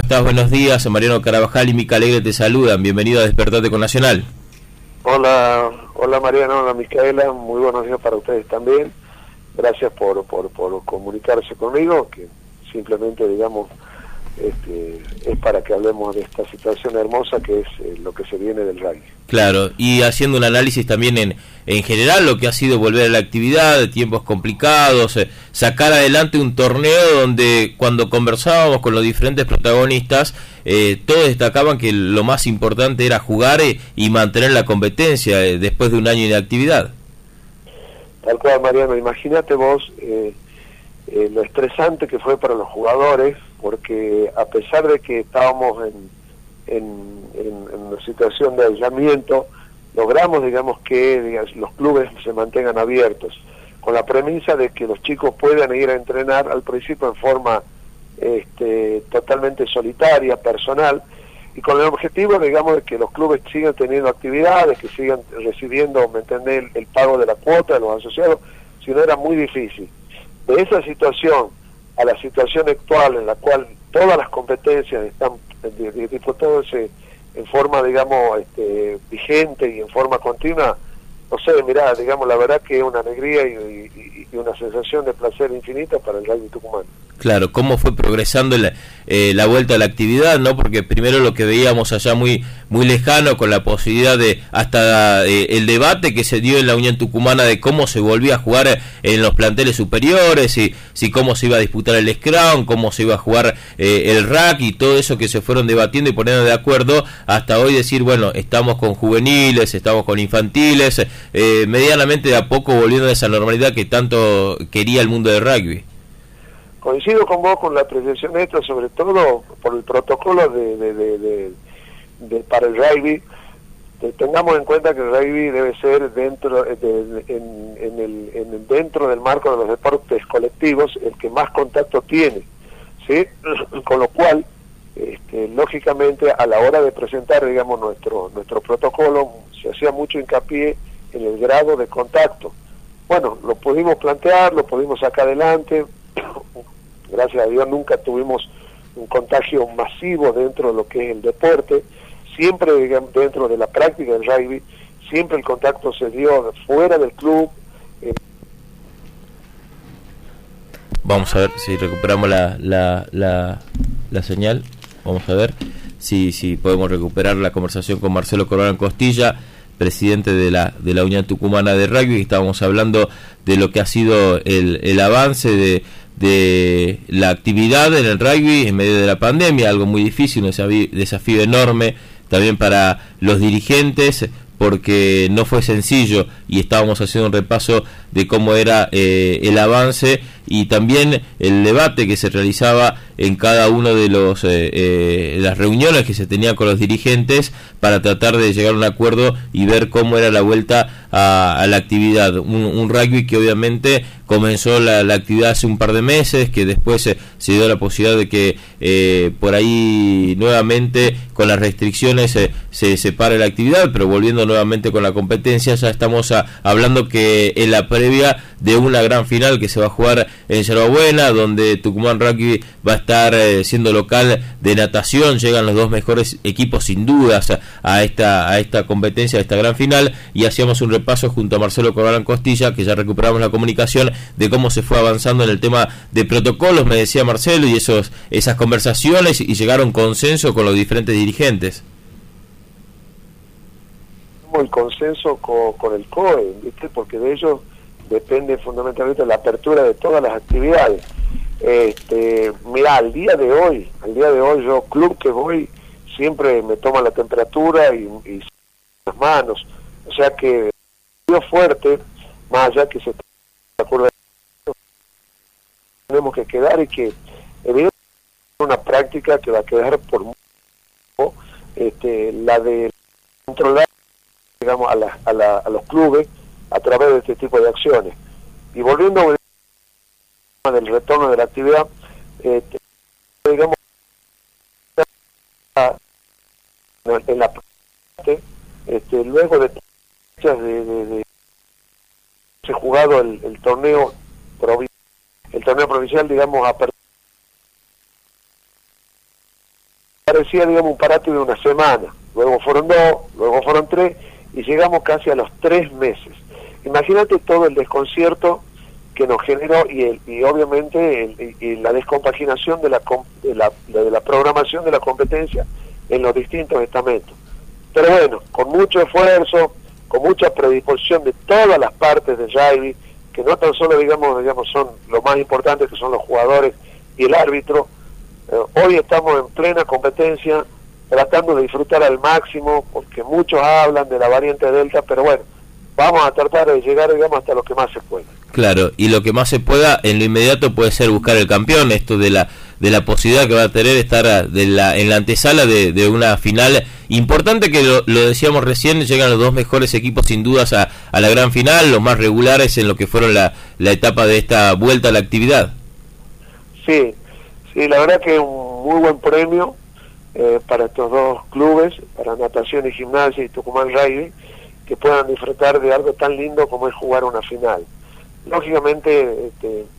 estás? Buenos días. Mariano Carabajal y Mica Alegre te saludan. Bienvenido a Despertate con Nacional. Hola Mariano, hola Micaela, muy buenos días para ustedes también. Gracias por comunicarse conmigo, que simplemente, digamos, es para que hablemos de esta situación hermosa que es lo que se viene del rugby. Claro, y haciendo un análisis también en general lo que ha sido volver a la actividad, de tiempos complicados, sacar adelante un torneo donde cuando conversábamos con los diferentes protagonistas, todos destacaban que lo más importante era jugar y mantener la competencia después de un año de actividad. Tal cual, Mariano, imagínate vos lo estresante que fue para los jugadores, porque a pesar de que estábamos en una situación de aislamiento, logramos, digamos, que los clubes se mantengan abiertos, con la premisa de que los chicos puedan ir a entrenar al principio en forma totalmente solitaria, personal, y con el objetivo, digamos, de que los clubes sigan teniendo actividades, que sigan recibiendo, ¿me entendés?, el pago de la cuota de los asociados, si no era muy difícil. De esa situación a la situación actual en la cual todas las competencias están disputándose en forma, digamos, vigente y en forma continua, no sé, mirá, digamos, la verdad que es una alegría y una sensación de placer infinita para el rugby tucumano. Claro, cómo fue progresando la vuelta a la actividad, ¿no? Porque primero lo que veíamos allá muy lejano, con la posibilidad de hasta el debate que se dio en la Unión Tucumana de cómo se volvía a jugar en los planteles superiores, si cómo se iba a disputar el scrum, cómo se iba a jugar el rack y todo eso que se fueron debatiendo y poniendo de acuerdo, hasta hoy decir, bueno, estamos con juveniles, estamos con infantiles, medianamente de a poco volviendo a esa normalidad que tanto quería el mundo del rugby. Coincido con vos con la apreciación esta, sobre todo por el protocolo para el rugby. Tengamos en cuenta que el rugby debe ser dentro del marco de los deportes colectivos el que más contacto tiene, ¿sí? Con lo cual, lógicamente, a la hora de presentar, digamos, nuestro protocolo, se hacía mucho hincapié en el grado de contacto. Bueno, lo pudimos plantear, lo pudimos sacar adelante. Gracias a Dios nunca tuvimos un contagio masivo dentro de lo que es el deporte, siempre, digamos, dentro de la práctica del rugby, siempre el contacto se dio fuera del club. Vamos a ver si recuperamos la señal, vamos a ver si podemos recuperar la conversación con Marcelo Corbalán Costilla, presidente de la Unión Tucumana de Rugby. Estábamos hablando de lo que ha sido el avance de la actividad en el rugby en medio de la pandemia, algo muy difícil, un desafío enorme también para los dirigentes, porque no fue sencillo, y estábamos haciendo un repaso de cómo era el avance y también el debate que se realizaba en cada uno de las reuniones que se tenían con los dirigentes para tratar de llegar a un acuerdo y ver cómo era la vuelta a la actividad. Un rugby que obviamente comenzó la actividad hace un par de meses, que después se dio la posibilidad de que por ahí nuevamente con las restricciones se separe la actividad, pero volviendo nuevamente con la competencia, ya estamos hablando que en la previa de una gran final que se va a jugar en Yerba Buena, donde Tucumán Rugby va a estar siendo local de natación. Llegan los dos mejores equipos sin dudas a esta competencia, a esta gran final, y hacíamos un repaso junto a Marcelo Corbalán Costilla, que ya recuperamos la comunicación, de cómo se fue avanzando en el tema de protocolos, me decía Marcelo, y esas conversaciones, y llegaron a un consenso con los diferentes dirigentes. El consenso con el COE, ¿viste? Porque de ellos depende fundamentalmente la apertura de todas las actividades. Mira, al día de hoy yo, club que voy, siempre me toman la temperatura y las manos, o sea que es fuerte, más allá que se la curva tenemos que quedar, y que evidentemente es una práctica que va a quedar por mucho, la de controlar, digamos, a los clubes a través de este tipo de acciones. Y volviendo al tema del retorno de la actividad, digamos, en la parte, luego de fechas de se ha jugado el torneo provincial, digamos, parecía, digamos, un parate de una semana, luego fueron 2, luego fueron 3, y llegamos casi a los 3 meses. Imagínate todo el desconcierto que nos generó y obviamente la descompaginación de la programación de la competencia en los distintos estamentos. Pero bueno, con mucho esfuerzo, con mucha predisposición de todas las partes de rugby, que no tan solo digamos son lo más importante, que son los jugadores y el árbitro. Hoy estamos en plena competencia, tratando de disfrutar al máximo, porque muchos hablan de la variante Delta, pero bueno, vamos a tratar de llegar, digamos, hasta lo que más se pueda. Claro, y lo que más se pueda en lo inmediato puede ser buscar el campeón, esto de la posibilidad que va a tener estar en la antesala de una final importante, que lo decíamos recién, llegan los 2 mejores equipos sin dudas a la gran final, los más regulares en lo que fueron la etapa de esta vuelta a la actividad. Sí, la verdad que es un muy buen premio para estos 2 clubes, para Natación y Gimnasia y Tucumán Rugby, que puedan disfrutar de algo tan lindo como es jugar una final. Lógicamente,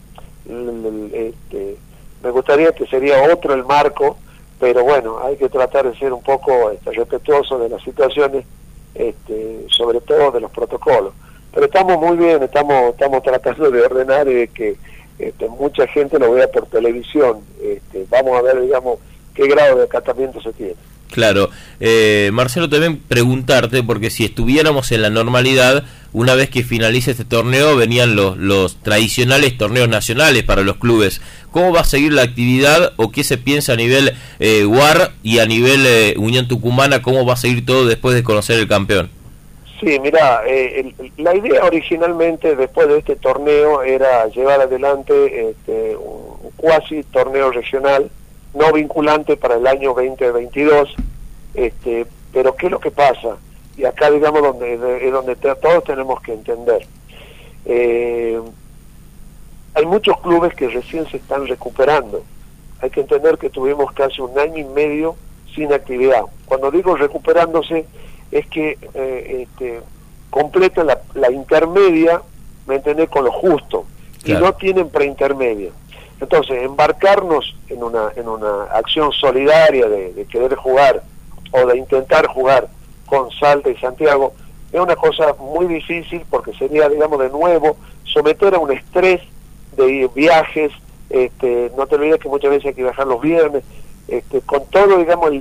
me gustaría que sería otro el marco, pero bueno, hay que tratar de ser un poco respetuoso de las situaciones, sobre todo de los protocolos. Pero estamos muy bien, estamos tratando de ordenar y de que mucha gente lo vea por televisión. Vamos a ver, digamos, qué grado de acatamiento se tiene. Claro, Marcelo, también preguntarte, porque si estuviéramos en la normalidad, una vez que finalice este torneo, venían los tradicionales torneos nacionales para los clubes. ¿Cómo va a seguir la actividad o qué se piensa a nivel UAR y a nivel Unión Tucumana? ¿Cómo va a seguir todo después de conocer el campeón? Sí, mira, la idea originalmente después de este torneo era llevar adelante un cuasi torneo regional, no vinculante para el año 2022, pero ¿qué es lo que pasa? Y acá, digamos, donde todos tenemos que entender. Hay muchos clubes que recién se están recuperando. Hay que entender que tuvimos casi 1 año y medio sin actividad. Cuando digo recuperándose, es que completan la intermedia, ¿me entendés?, con lo justo, claro, y no tienen preintermedia. Entonces, embarcarnos en una acción solidaria de querer jugar o de intentar jugar con Salta y Santiago es una cosa muy difícil, porque sería, digamos, de nuevo someter a un estrés de viajes. No te olvides que muchas veces hay que viajar los viernes, con todo, digamos,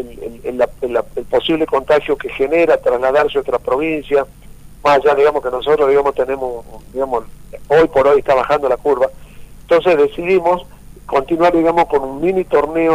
el posible contagio que genera trasladarse a otra provincia, más allá, digamos, que nosotros, digamos, tenemos, digamos, hoy por hoy está bajando la curva. Entonces decidimos continuar, digamos, con un mini torneo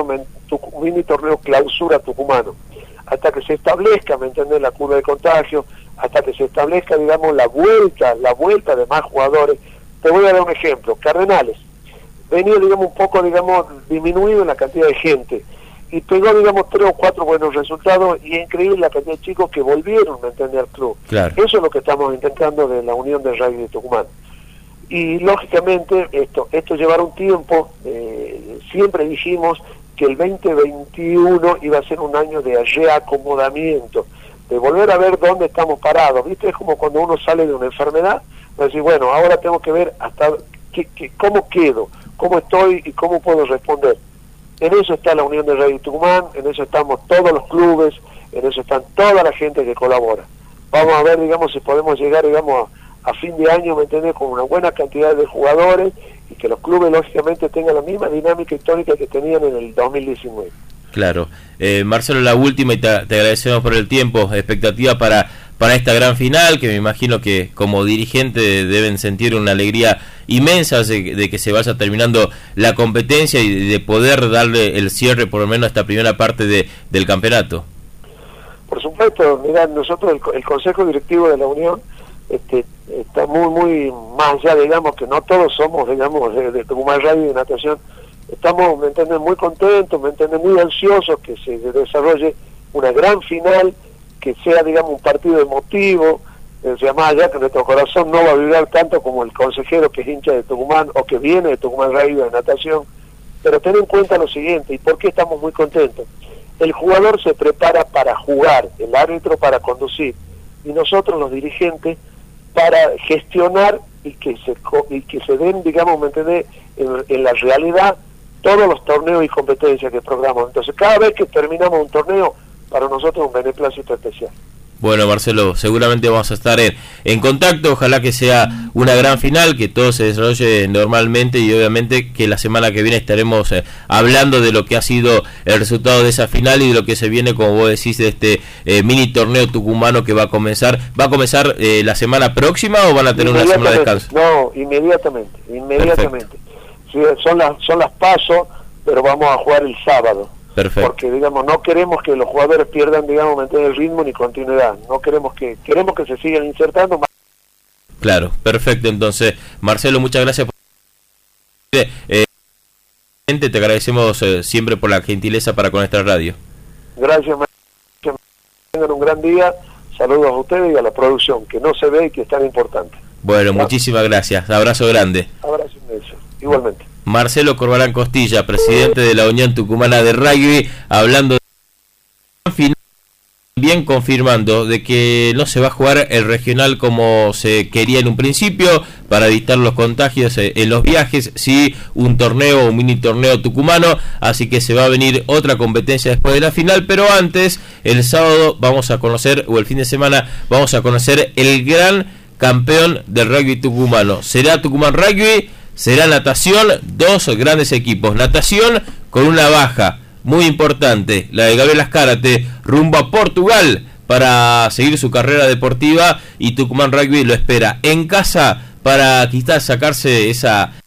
clausura tucumano, hasta que se establezca, ¿me entiendes?, la curva de contagio, hasta que se establezca, digamos, la vuelta de más jugadores. Te voy a dar un ejemplo. Cardenales venía, digamos, un poco, digamos, disminuido en la cantidad de gente, y pegó, digamos, 3 o 4 buenos resultados, y es increíble la cantidad de chicos que volvieron, ¿me entiendes?, al club. Claro. Eso es lo que estamos intentando de la Unión de Rugby de Tucumán. Y lógicamente esto llevará un tiempo. Siempre dijimos que el 2021 iba a ser un año de reacomodamiento, de volver a ver dónde estamos parados, ¿viste? Es como cuando uno sale de una enfermedad, decir, bueno, ahora tengo que ver hasta cómo quedo, cómo estoy y cómo puedo responder. En eso está la Unión de Rugby Tucumán, en eso estamos todos los clubes, en eso están toda la gente que colabora. Vamos a ver, digamos, si podemos llegar, digamos, a fin de año, ¿me entiendes?, con una buena cantidad de jugadores, y que los clubes lógicamente tengan la misma dinámica histórica que tenían en el 2019. Claro. Marcelo, la última, y te agradecemos por el tiempo. Expectativa para esta gran final, que me imagino que como dirigente deben sentir una alegría inmensa de que se vaya terminando la competencia y de poder darle el cierre por lo menos a esta primera parte del campeonato. Por supuesto, mirá, nosotros el Consejo Directivo de la Unión está muy más allá, digamos, que no todos somos, digamos, de Tucumán Rugby y de natación. Estamos, ¿me entienden?, muy contentos, ¿me entienden?, muy ansiosos que se desarrolle una gran final, que sea, digamos, un partido emotivo. O sea, más allá que nuestro corazón no va a vibrar tanto como el consejero que es hincha de Tucumán o que viene de Tucumán Rugby de natación. Pero ten en cuenta lo siguiente, ¿y por qué estamos muy contentos? El jugador se prepara para jugar, el árbitro para conducir, y nosotros los dirigentes para gestionar y que se den, digamos, ¿me entendés?, en la realidad todos los torneos y competencias que programamos. Entonces, cada vez que terminamos un torneo, para nosotros es un beneplácito especial. Bueno, Marcelo, seguramente vamos a estar en contacto, ojalá que sea una gran final, que todo se desarrolle normalmente y obviamente que la semana que viene estaremos hablando de lo que ha sido el resultado de esa final y de lo que se viene, como vos decís, de este mini torneo tucumano que va a comenzar. ¿Va a comenzar la semana próxima o van a tener una semana de descanso? No, inmediatamente. Sí, son las PASO, pero vamos a jugar el sábado. Perfecto. Porque, digamos, no queremos que los jugadores pierdan, digamos, el ritmo ni continuidad. No queremos queremos que se sigan insertando. Claro, perfecto. Entonces, Marcelo, muchas gracias por... te agradecemos siempre por la gentileza para con esta radio. Gracias, que tengan un gran día. Saludos a ustedes y a la producción, que no se ve y que es tan importante. Bueno, muchísimas gracias. Abrazo grande. Abrazo inmenso. Igualmente. Marcelo Corbalán Costilla, presidente de la Unión Tucumana de Rugby, hablando de final, bien confirmando de que no se va a jugar el regional como se quería en un principio para evitar los contagios en los viajes, sí un torneo, un mini torneo tucumano, así que se va a venir otra competencia después de la final, pero antes, el sábado vamos a conocer, o el fin de semana vamos a conocer el gran campeón del rugby tucumano. Será Tucumán Rugby. Será natación, dos grandes equipos. Natación con una baja muy importante, la de Gabriel Azcárate, rumbo a Portugal para seguir su carrera deportiva, y Tucumán Rugby lo espera en casa para quizás sacarse esa